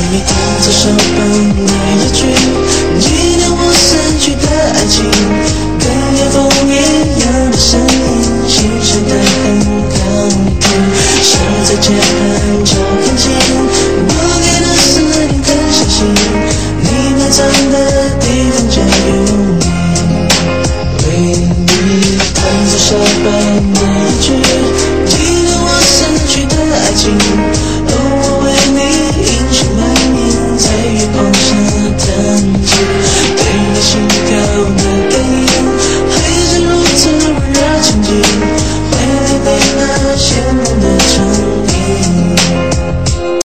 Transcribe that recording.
Baby， 当作手本爱的剧，纪念我散去的爱情，跟夜风一样的声音，轻声的很靠你近，像在键盘就很近，我给的思念更相信，你埋藏的地方就有你，为你当作手本爱的剧。